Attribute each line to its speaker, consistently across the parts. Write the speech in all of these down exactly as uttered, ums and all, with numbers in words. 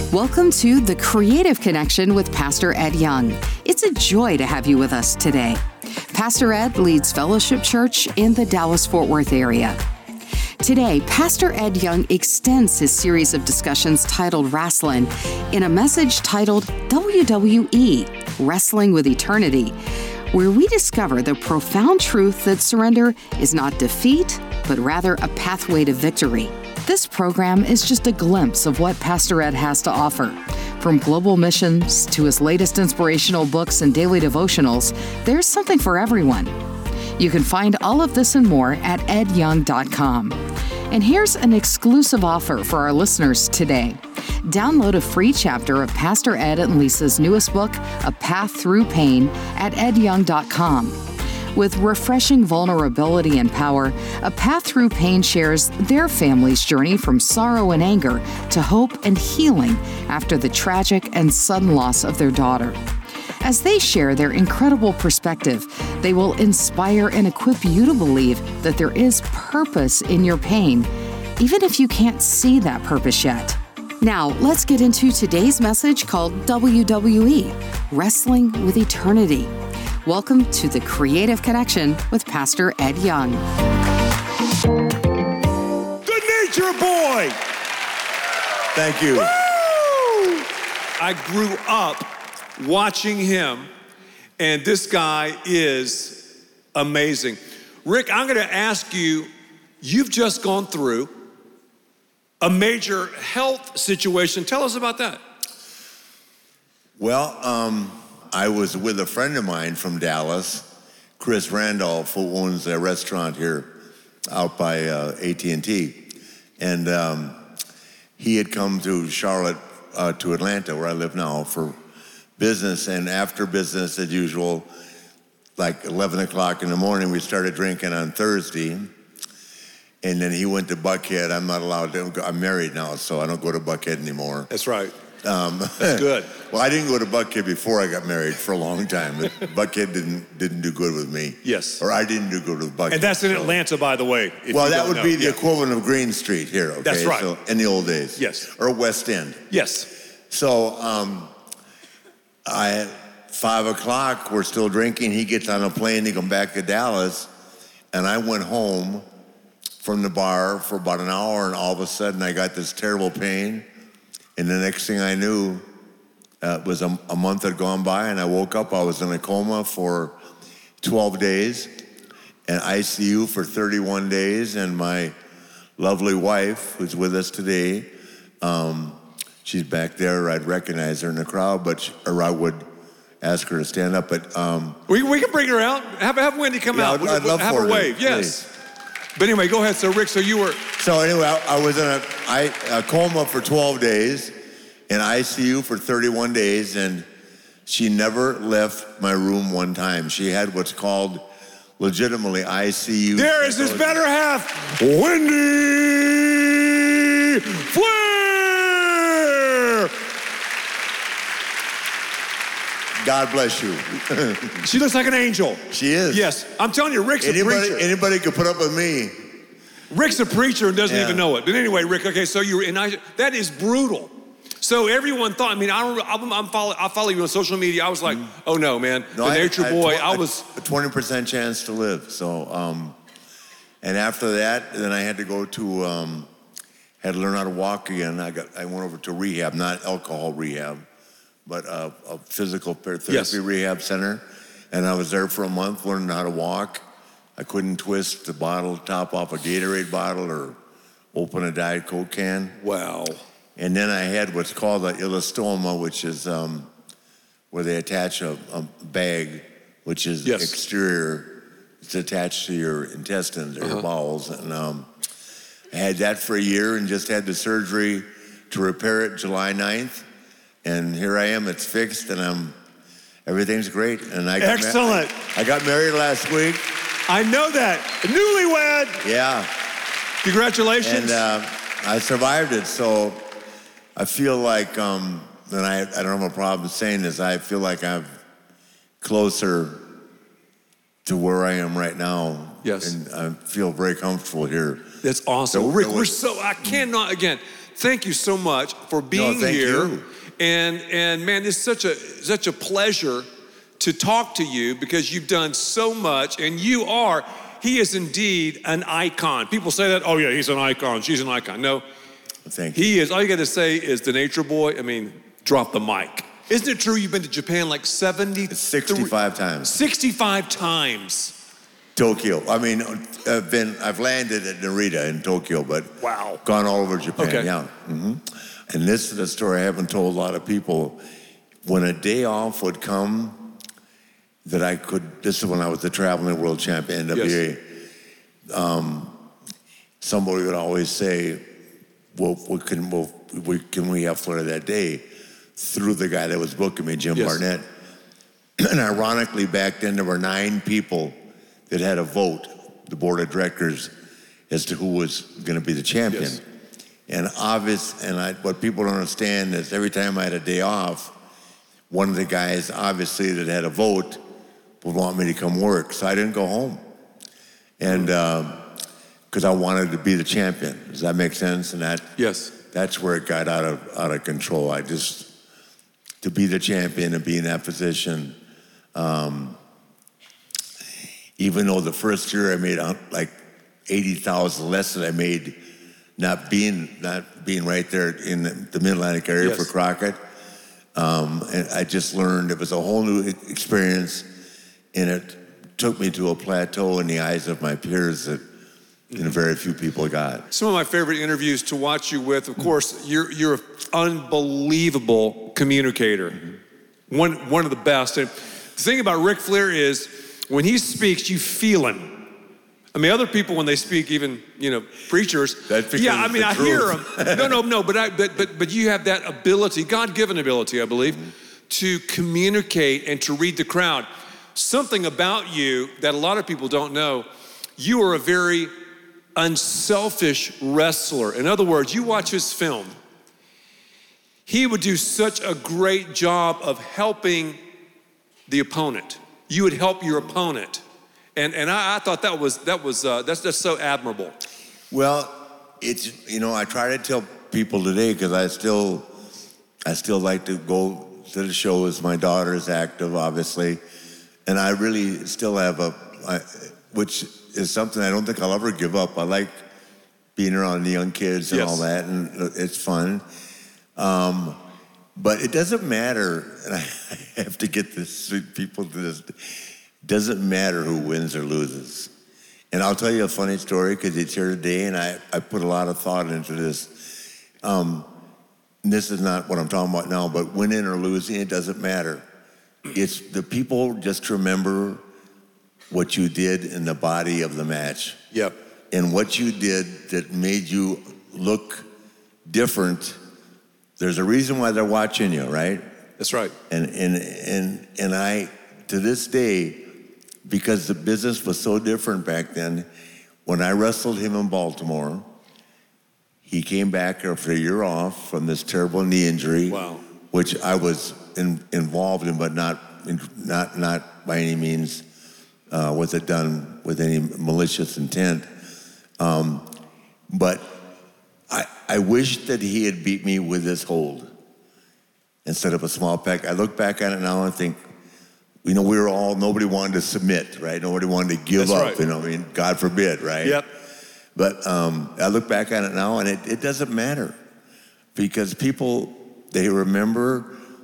Speaker 1: Welcome to The Creative Connection with Pastor Ed Young. It's a joy to have you with us today. Pastor Ed leads Fellowship Church in the Dallas-Fort Worth area. Today, Pastor Ed Young extends his series of discussions titled Wrestling in a message titled W W E, Wrestling with Eternity, where we discover the profound truth that surrender is not defeat, but rather a pathway to victory. This program is just a glimpse of what Pastor Ed has to offer. From global missions to his latest inspirational books and daily devotionals, there's something for everyone. You can find all of this and more at ed young dot com. And here's an exclusive offer for our listeners today. Download a free chapter of Pastor Ed and Lisa's newest book, A Path Through Pain, at ed young dot com. With refreshing vulnerability and power, A Path Through Pain shares their family's journey from sorrow and anger to hope and healing after the tragic and sudden loss of their daughter. As they share their incredible perspective, they will inspire and equip you to believe that there is purpose in your pain, even if you can't see that purpose yet. Now, let's get into today's message called W W E, Wrestling with Eternity. Welcome to The Creative Connection with Pastor Ed Young.
Speaker 2: Good nature boy!
Speaker 3: Thank you.
Speaker 2: Woo! I grew up watching him, and this guy is amazing. Rick, I'm gonna ask you, you've just gone through a major health situation. Tell us about that.
Speaker 3: Well, um, I was with a friend of mine from Dallas, Chris Randolph, who owns a restaurant here out by uh, A T and T. And um, he had come to Charlotte, uh, to Atlanta, where I live now, for business. And after business, as usual, like eleven o'clock in the morning, we started drinking on Thursday. And then he went to Buckhead. I'm not allowed to, I'm married now, so I don't go to Buckhead anymore.
Speaker 2: That's right.
Speaker 3: Um,
Speaker 2: That's good.
Speaker 3: Well, I didn't go to Buckhead before I got married for a long time. Buckhead didn't didn't do good with me.
Speaker 2: Yes.
Speaker 3: Or I didn't do good with Buckhead.
Speaker 2: And that's in
Speaker 3: so.
Speaker 2: Atlanta, by the way.
Speaker 3: Well, that would
Speaker 2: know.
Speaker 3: be the
Speaker 2: yeah.
Speaker 3: equivalent of Green Street here, okay?
Speaker 2: That's right.
Speaker 3: So, in the old days.
Speaker 2: Yes.
Speaker 3: Or West End.
Speaker 2: Yes.
Speaker 3: So, um, I, at five o'clock, we're still drinking. He gets on a plane to come back to Dallas. And I went home from the bar for about an hour, and all of a sudden I got this terrible pain. And the next thing I knew, uh, was a, a month had gone by, and I woke up. I was in a coma for twelve days, and I C U for thirty-one days. And my lovely wife, who's with us today, um, she's back there. I'd recognize her in the crowd, but she, or I would ask her to stand up. But um,
Speaker 2: we we can bring her out. Have have Wendy come
Speaker 3: yeah,
Speaker 2: out.
Speaker 3: I'd, I'd
Speaker 2: we'll,
Speaker 3: love
Speaker 2: have
Speaker 3: for
Speaker 2: her
Speaker 3: her
Speaker 2: wave.
Speaker 3: to,
Speaker 2: Yes.
Speaker 3: Please.
Speaker 2: But anyway, go ahead. So Rick, so you were.
Speaker 3: So anyway, I, I was in a, I, a coma for twelve days, in I C U for thirty-one days, and she never left my room one time. She had what's called legitimately I C U.
Speaker 2: There is his better half, Wendy Flair.
Speaker 3: God bless you.
Speaker 2: She looks like an angel.
Speaker 3: She is.
Speaker 2: Yes, I'm telling you, Rick's
Speaker 3: Anybody,
Speaker 2: a preacher.
Speaker 3: anybody could put up with me.
Speaker 2: Rick's a preacher and doesn't
Speaker 3: Yeah.
Speaker 2: even know it. But anyway, Rick, okay, so you and I, that is brutal. So everyone thought, I mean, I, I'm, I'm follow, I follow you on social media. I was like, mm. oh no, man,
Speaker 3: No,
Speaker 2: the
Speaker 3: I,
Speaker 2: nature
Speaker 3: I,
Speaker 2: boy,
Speaker 3: I,
Speaker 2: I was.
Speaker 3: A twenty percent chance to live. So, um, and after that, then I had to go to, um, had to learn how to walk again. I got, I went over to rehab, not alcohol rehab, but uh, a physical therapy
Speaker 2: yes.
Speaker 3: rehab center. And I was there for a month learning how to walk. I couldn't twist the bottle top off a Gatorade bottle or open a Diet Coke can.
Speaker 2: Wow.
Speaker 3: And then I had what's called an elastoma, which is um, where they attach a, a bag, which is
Speaker 2: yes.
Speaker 3: exterior. It's attached to your intestines or
Speaker 2: uh-huh.
Speaker 3: your bowels. And um, I had that for a year and just had the surgery to repair it July ninth. And here I am, it's fixed, and I'm, everything's great. And I got
Speaker 2: Excellent.
Speaker 3: Ma- I, I got married last week.
Speaker 2: I know that. Newlywed.
Speaker 3: Yeah.
Speaker 2: Congratulations.
Speaker 3: And uh, I survived it, so I feel like, um, and I, I don't have a problem saying this, I feel like I'm closer to where I am right now.
Speaker 2: Yes.
Speaker 3: And I feel very comfortable here.
Speaker 2: That's awesome.
Speaker 3: So,
Speaker 2: Rick,
Speaker 3: was,
Speaker 2: we're so, I cannot, again, thank you so much for being
Speaker 3: No, thank
Speaker 2: here.
Speaker 3: you.
Speaker 2: And and man, it's such a such a pleasure to talk to you because you've done so much, and you are, he is indeed an icon. People say that, oh yeah, he's an icon, she's an icon. No,
Speaker 3: Thank you.
Speaker 2: he is, all you gotta say is the nature boy. I mean, drop the mic. Isn't it true you've been to Japan like seventy?
Speaker 3: It's sixty-five times.
Speaker 2: sixty-five times.
Speaker 3: Tokyo. I mean, I've been, I've landed at Narita in Tokyo, but
Speaker 2: Wow.
Speaker 3: gone all over Japan.
Speaker 2: Okay.
Speaker 3: Yeah. hmm And this is a story I haven't told a lot of people. When a day off would come, that I could. This is when I was the traveling world champion, N W A.
Speaker 2: Yes.
Speaker 3: Um, somebody would always say, "Well, what can well, we, can we have Florida that day?" Through the guy that was booking me, Jim
Speaker 2: Yes.
Speaker 3: Barnett. And ironically, back then there were nine people that had a vote, the board of directors, as to who was going to be the champion.
Speaker 2: Yes.
Speaker 3: And obvious, and I, what people don't understand is every time I had a day off, one of the guys, obviously, that had a vote would want me to come work. So I didn't go home. And because I wanted to be the champion. Does that make sense? And that
Speaker 2: Yes.
Speaker 3: that's where it got out of out of control. I just, to be the champion and be in that position, um, even though the first year I made uh, like eighty thousand less than I made not being not being right there in the, the Mid-Atlantic area
Speaker 2: Yes.
Speaker 3: for Crockett. Um, and I just learned it was a whole new experience, and it took me to a plateau in the eyes of my peers that you know, very few people got.
Speaker 2: Some of my favorite interviews to watch you with, of course, you're you're an unbelievable communicator. One one of the best. And the thing about Ric Flair is when he speaks, you feel him. I mean, other people when they speak, even you know, preachers.
Speaker 3: That's because
Speaker 2: yeah, I
Speaker 3: it's
Speaker 2: mean,
Speaker 3: the
Speaker 2: I
Speaker 3: truth.
Speaker 2: hear them. No, no, no. But I, but but but you have that ability, God-given ability, I believe, to communicate and to read the crowd. Something about you that a lot of people don't know. You are a very unselfish wrestler. In other words, you watch his film. He would do such a great job of helping the opponent. You would help your opponent. And and I, I thought that was that was uh, that's just so admirable.
Speaker 3: Well, it's, you know, I try to tell people today because I still, I still like to go to the shows. My daughter is active, obviously, and I really still have a, I, which is something I don't think I'll ever give up. I like being around the young kids and
Speaker 2: Yes.
Speaker 3: all that, and it's fun. Um, but it doesn't matter, and I have to get this people to this. It doesn't matter who wins or loses. And I'll tell you a funny story because it's here today, and I, I put a lot of thought into this. Um, this is not what I'm talking about now, but winning or losing, it doesn't matter. It's the people just remember what you did in the body of the match.
Speaker 2: Yep.
Speaker 3: And what you did that made you look different. There's a reason why they're watching you, right?
Speaker 2: That's right.
Speaker 3: And and and and I, to this day, because the business was so different back then, when I wrestled him in Baltimore, he came back after a year off from this terrible knee injury,
Speaker 2: Wow.
Speaker 3: which I was in, involved in, but not not not by any means uh, was it done with any malicious intent. Um, but I I wish that he had beat me with this hold instead of a small pack. I look back on it now and think, you know, we were all, nobody wanted to submit, right? Nobody wanted to give
Speaker 2: That's
Speaker 3: up,
Speaker 2: right.
Speaker 3: you know, I mean, God forbid, right?
Speaker 2: Yep.
Speaker 3: But um, I look back on it now and it, it doesn't matter because people, they remember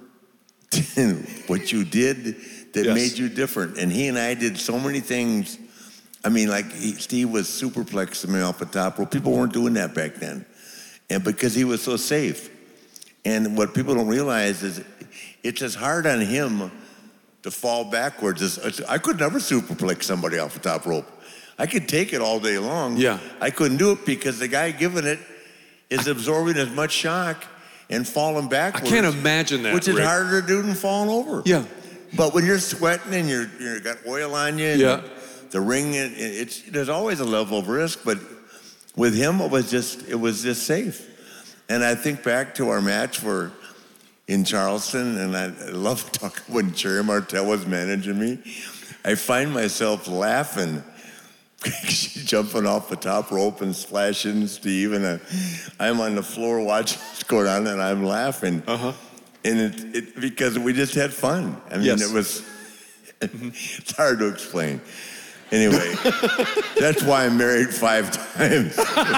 Speaker 3: what you did that
Speaker 2: Yes.
Speaker 3: made you different. And he and I did so many things. I mean, like he, Steve was superplexing me off the top rope. People weren't doing that back then. And because he was so safe. And what people don't realize is it's as hard on him to fall backwards. As, I could never superplex somebody off the top rope. I could take it all day long.
Speaker 2: Yeah.
Speaker 3: I couldn't do it because the guy giving it is absorbing as much shock and falling
Speaker 2: I
Speaker 3: backwards.
Speaker 2: can't imagine that.
Speaker 3: Which is
Speaker 2: Rick.
Speaker 3: harder to do than falling over.
Speaker 2: Yeah.
Speaker 3: But when you're sweating and you're you got oil on you, and
Speaker 2: Yeah.
Speaker 3: the ring, it, it's there's always a level of risk. But with him, it was just it was just safe. And I think back to our match where in Charleston, and I, I love talking when Jerry Martel was managing me. I find myself laughing She's jumping off the top rope and splashing Steve, and uh, I'm on the floor watching this go down, and I'm laughing.
Speaker 2: Uh-huh.
Speaker 3: And it, it because we just had fun. I mean,
Speaker 2: Yes.
Speaker 3: it was, it's hard to explain. Anyway, that's why I'm married five times.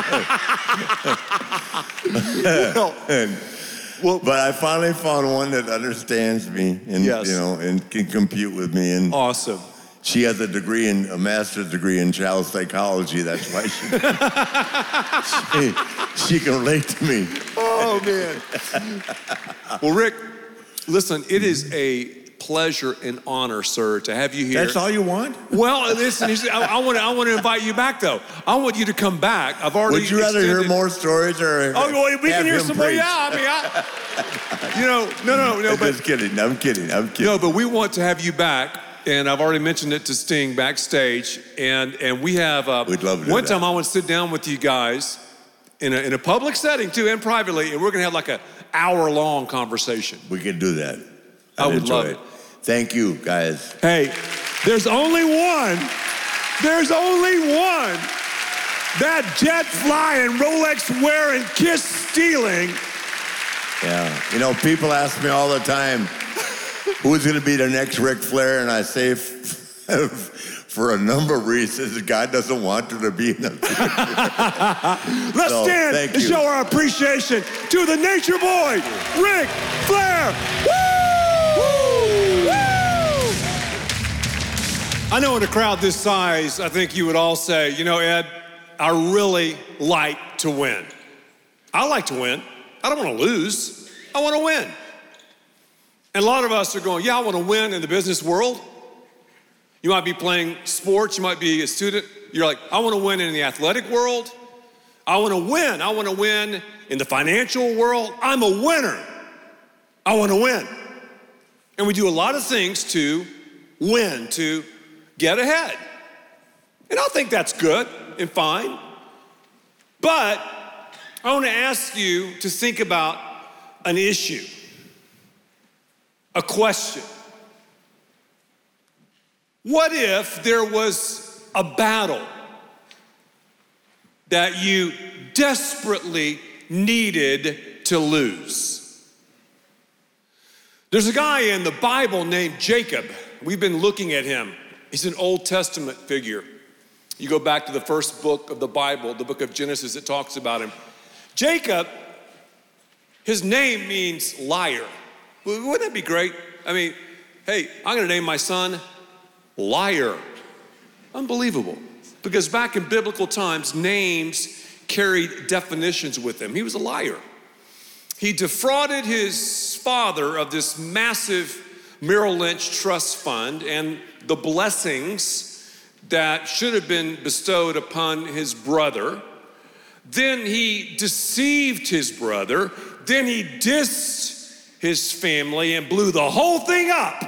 Speaker 2: Well,
Speaker 3: and,
Speaker 2: well,
Speaker 3: but I finally found one that understands me and,
Speaker 2: Yes.
Speaker 3: you know, and can compute with me. And
Speaker 2: awesome.
Speaker 3: she has a degree in, a master's degree in child psychology. That's why she, she, she can relate to me.
Speaker 2: Oh, man. Well, Rick, listen, it is a pleasure and honor, sir, to have you here.
Speaker 3: That's all you want?
Speaker 2: Well, listen, I, I want to I want to invite you back, though. I want you to come back. I've already
Speaker 3: Would you rather
Speaker 2: extended...
Speaker 3: hear more stories or
Speaker 2: Oh, well, we
Speaker 3: have
Speaker 2: can hear
Speaker 3: him
Speaker 2: some more.
Speaker 3: preach?
Speaker 2: Yeah, I mean, I, you know, no, no, no,
Speaker 3: I'm
Speaker 2: but
Speaker 3: just kidding. I'm kidding. I'm kidding.
Speaker 2: no, but we want to have you back. And I've already mentioned it to Sting backstage, and and we have. Uh,
Speaker 3: We'd love to do
Speaker 2: One
Speaker 3: that.
Speaker 2: time, I want to sit down with you guys in a in a public setting too, and privately, and we're going to have like an hour long conversation.
Speaker 3: We can do that.
Speaker 2: I
Speaker 3: I'd
Speaker 2: would
Speaker 3: enjoy
Speaker 2: love
Speaker 3: it.
Speaker 2: it.
Speaker 3: Thank you, guys.
Speaker 2: Hey, there's only one. There's only one. That jet flying, Rolex wearing, kiss stealing.
Speaker 3: Yeah. You know, people ask me all the time, who's going to be the next Ric Flair? And I say, for a number of reasons, God doesn't want her to be in the future.
Speaker 2: Let's
Speaker 3: So,
Speaker 2: stand
Speaker 3: thank
Speaker 2: and
Speaker 3: you.
Speaker 2: show our appreciation to the Nature Boy, Ric Flair. Woo! Woo! I know in a crowd this size, I think you would all say, you know, Ed, I really like to win. I like to win. I don't want to lose. I want to win. And a lot of us are going, yeah, I want to win in the business world. You might be playing sports. You might be a student. You're like, I want to win in the athletic world. I want to win. I want to win in the financial world. I'm a winner. I want to win. And we do a lot of things to win, to get ahead. And I think that's good and fine. But I want to ask you to think about an issue, a question. What if there was a battle that you desperately needed to lose? There's a guy in the Bible named Jacob. We've been looking at him. He's an Old Testament figure. You go back to the first book of the Bible, the book of Genesis, it talks about him. Jacob, his name means liar. Wouldn't that be great? I mean, hey, I'm gonna name my son Liar. Unbelievable. Because back in biblical times, names carried definitions with them. He was a liar. He defrauded his father of this massive Merrill Lynch trust fund and the blessings that should have been bestowed upon his brother. Then he deceived his brother. Then he dissed his family and blew the whole thing up.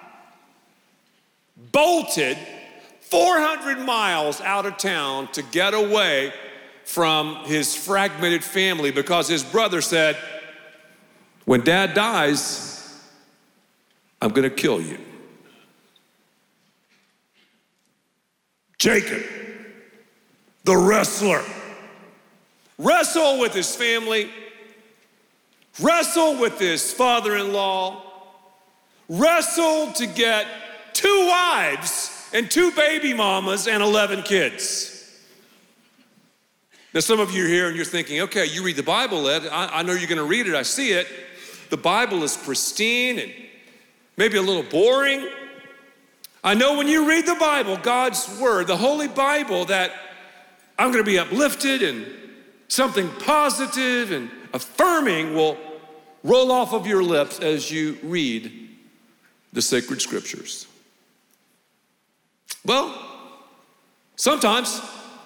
Speaker 2: Bolted four hundred miles out of town to get away from his fragmented family because his brother said, when dad dies, I'm gonna kill you. Jacob, the wrestler, wrestled with his family, wrestled with his father-in-law, wrestled to get two wives and two baby mamas and eleven kids. Now, some of you are here and you're thinking, okay, you read the Bible, Ed. I, I know you're gonna read it, I see it. The Bible is pristine and maybe a little boring. I know when you read the Bible, God's word, the Holy Bible, that I'm gonna be uplifted and something positive and affirming will roll off of your lips as you read the sacred scriptures. Well, sometimes,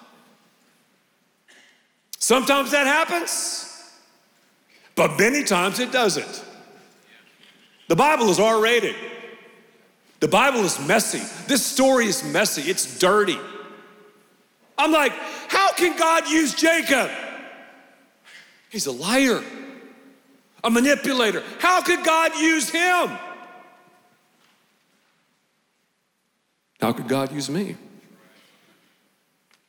Speaker 2: sometimes that happens, but many times it doesn't. The Bible is R-rated. The Bible is messy. This story is messy. It's dirty. I'm like, how can God use Jacob? He's a liar, a manipulator. How could God use him? How could God use me?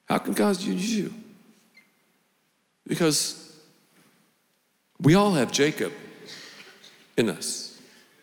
Speaker 2: How can God use you? Because we all have Jacob in us.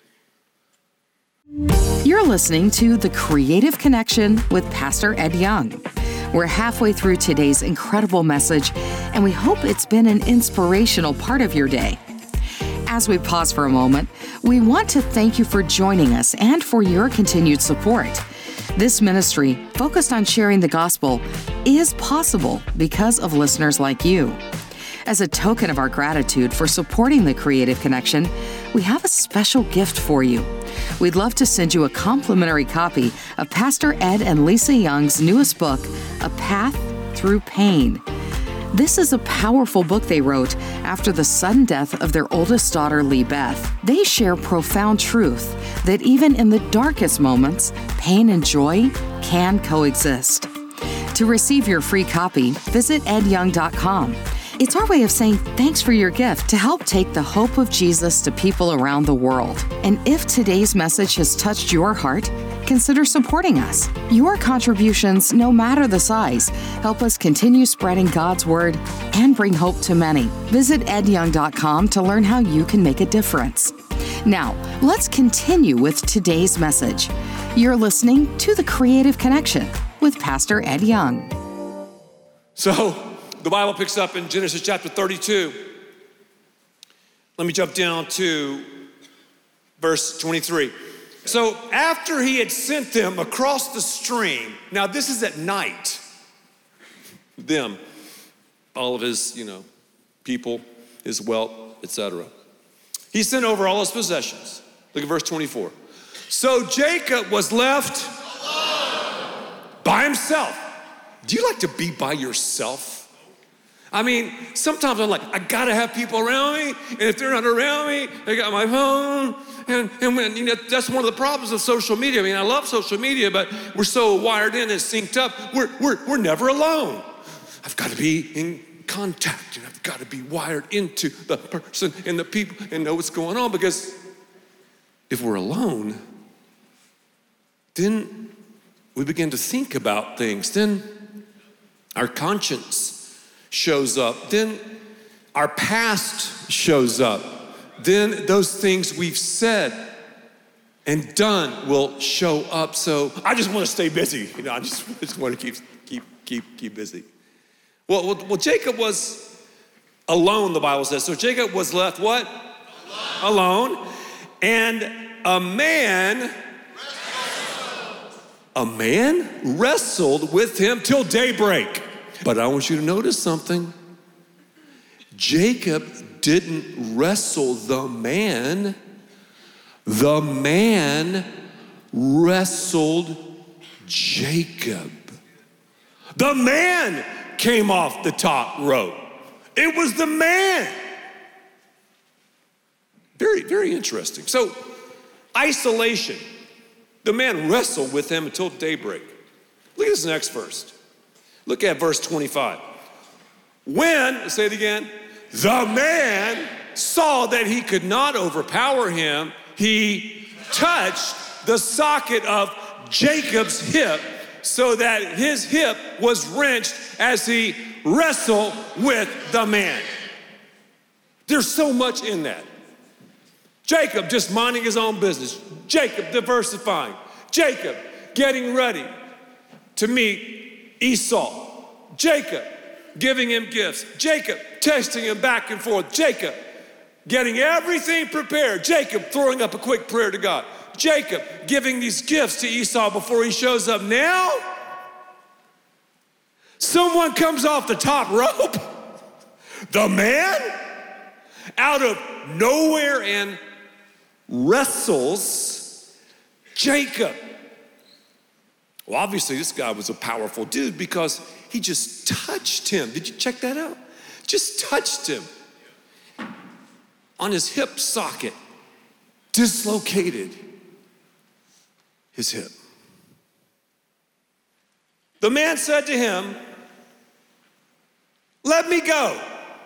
Speaker 1: You're listening to The Creative Connection with Pastor Ed Young. We're halfway through today's incredible message, and we hope it's been an inspirational part of your day. As we pause for a moment, we want to thank you for joining us and for your continued support. This ministry, focused on sharing the gospel, is possible because of listeners like you. As a token of our gratitude for supporting The Creative Connection, we have a special gift for you. We'd love to send you a complimentary copy of Pastor Ed and Lisa Young's newest book, A Path Through Pain. This is a powerful book they wrote after the sudden death of their oldest daughter, Lee Beth. They share profound truth that even in the darkest moments, pain and joy can coexist. To receive your free copy, visit ed young dot com. It's our way of saying thanks for your gift to help take the hope of Jesus to people around the world. And if today's message has touched your heart, consider supporting us. Your contributions, no matter the size, help us continue spreading God's word and bring hope to many. Visit ed young dot com to learn how you can make a difference. Now, let's continue with today's message. You're listening to The Creative Connection with Pastor Ed Young.
Speaker 2: So, the Bible picks up in Genesis chapter thirty-two. Let me jump down to verse twenty-three. So after he had sent them across the stream, now this is at night, them, all of his, you know, people, his wealth, et cetera. He sent over all his possessions. Look at verse twenty-four. So Jacob was left alone by himself. Do you like to be by yourself? I mean, sometimes I'm like, I gotta have people around me, and if they're not around me, they got my phone, and, and when, you know, that's one of the problems of social media. I mean, I love social media, but we're so wired in and synced up, we're, we're, we're never alone. I've gotta be in contact, and I've gotta be wired into the person and the people and know what's going on, because if we're alone, then we begin to think about things, then our conscience shows up, then our past shows up, then those things we've said and done will show up. So I just want to stay busy. You know, I just, just want to keep, keep, keep, keep busy. Well, well, well, Jacob was alone, the Bible says. So Jacob was left what? Alone. Alone. And a man, wrestled. a man wrestled with him till daybreak. But I want you to notice something. Jacob didn't wrestle the man. The man wrestled Jacob. The man came off the top rope. It was the man. Very, very interesting. So, isolation. The man wrestled with him until daybreak. Look at this next verse. Look at verse twenty-five. When, say it again, the man saw that he could not overpower him, he touched the socket of Jacob's hip so that his hip was wrenched as he wrestled with the man. There's so much in that. Jacob just minding his own business. Jacob diversifying. Jacob getting ready to meet Esau. Jacob giving him gifts. Jacob texting him back and forth. Jacob getting everything prepared. Jacob throwing up a quick prayer to God. Jacob giving these gifts to Esau before he shows up. Now, someone comes off the top rope. The man out of nowhere and wrestles Jacob. Well, obviously, this guy was a powerful dude because he just touched him. Did you check that out? Just touched him on his hip socket, dislocated his hip. The man said to him, "Let me go."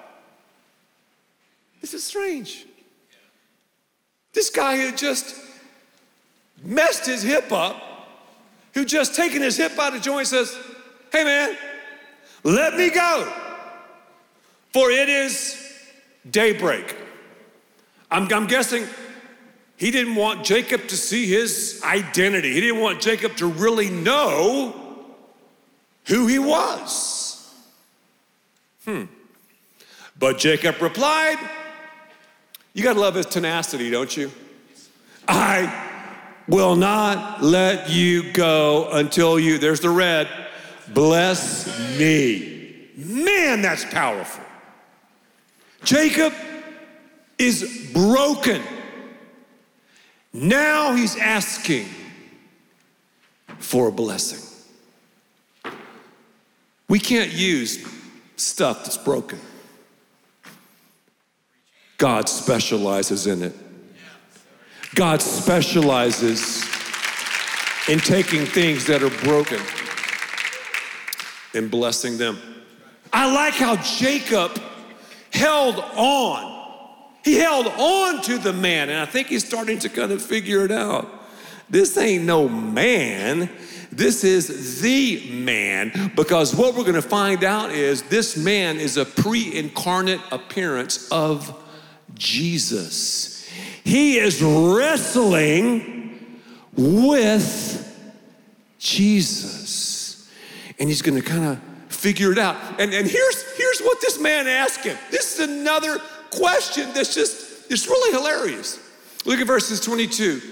Speaker 2: This is strange. This guy who just messed his hip up, who just taken his hip out of joint, says, "Hey man, Let me go, for it is daybreak. I'm, I'm guessing he didn't want Jacob to see his identity. He didn't want Jacob to really know who he was. Hmm. But Jacob replied, you gotta love his tenacity, don't you? I will not let you go until you, there's the red, bless me. Man, that's powerful. Jacob is broken. Now he's asking for a blessing. We can't use stuff that's broken. God specializes in it. God specializes in taking things that are broken and blessing them. I like how Jacob held on. He held on to the man, and I think he's starting to kind of figure it out. This ain't no man. This is the man, because what we're going to find out is this man is a pre-incarnate appearance of Jesus. He is wrestling with Jesus, and he's going to kind of figure it out. And, and here's, here's what this man asked him. This is another question that's just, it's really hilarious. Look at verses twenty-two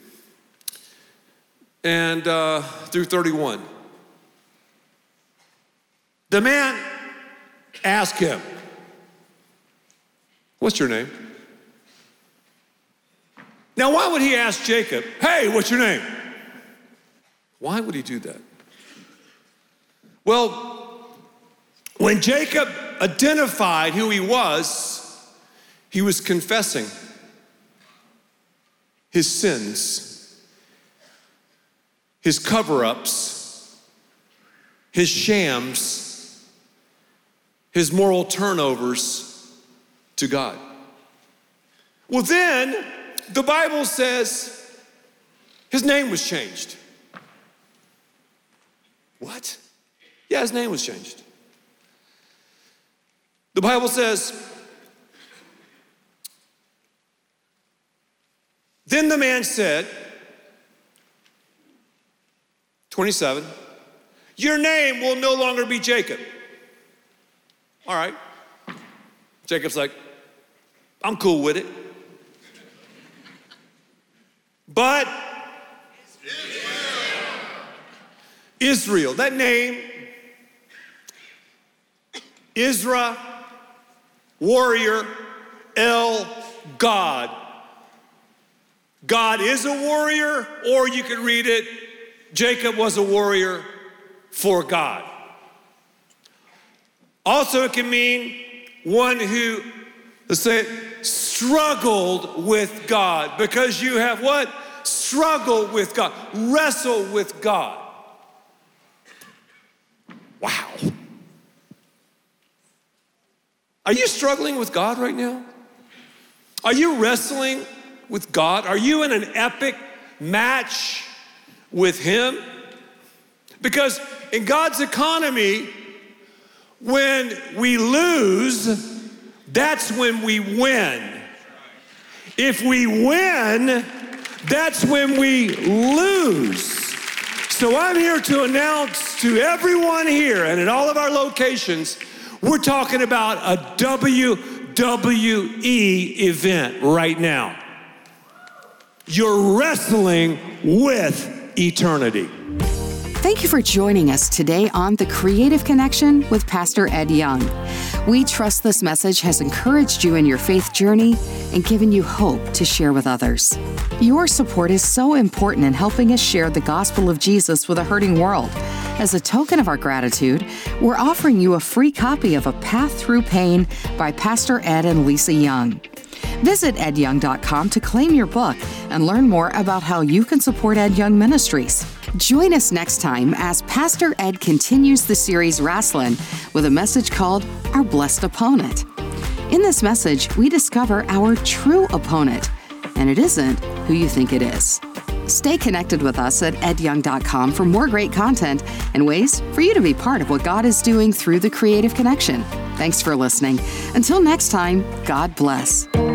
Speaker 2: and uh, through thirty-one. The man asked him, what's your name? Now, why would he ask Jacob, hey, what's your name? Why would he do that? Well, when Jacob identified who he was, he was confessing his sins, his cover-ups, his shams, his moral turnovers to God. Well, then the Bible says his name was changed. What? Yeah, his name was changed. The Bible says, then the man said, twenty-seven, your name will no longer be Jacob. All right. Jacob's like, I'm cool with it. But Israel. Israel, that name, Isra, warrior, El, God. God is a warrior, or you could read it, Jacob was a warrior for God. Also, it can mean one who, let's say it, struggled with God, because you have what? Struggled with God, wrestled with God. Wow. Are you struggling with God right now? Are you wrestling with God? Are you in an epic match with Him? Because in God's economy, when we lose, that's when we win. If we win, that's when we lose. So I'm here to announce to everyone here and at all of our locations, we're talking about a W W E event right now. You're wrestling with eternity.
Speaker 1: Thank you for joining us today on The Creative Connection with Pastor Ed Young. We trust this message has encouraged you in your faith journey and given you hope to share with others. Your support is so important in helping us share the gospel of Jesus with a hurting world. As a token of our gratitude, we're offering you a free copy of A Path Through Pain by Pastor Ed and Lisa Young. Visit ed young dot com to claim your book and learn more about how you can support Ed Young Ministries. Join us next time as Pastor Ed continues the series Wrestling with a message called Our Blessed Opponent. In this message, we discover our true opponent, and it isn't who you think it is. Stay connected with us at ed young dot com for more great content and ways for you to be part of what God is doing through the Creative Connection. Thanks for listening. Until next time, God bless.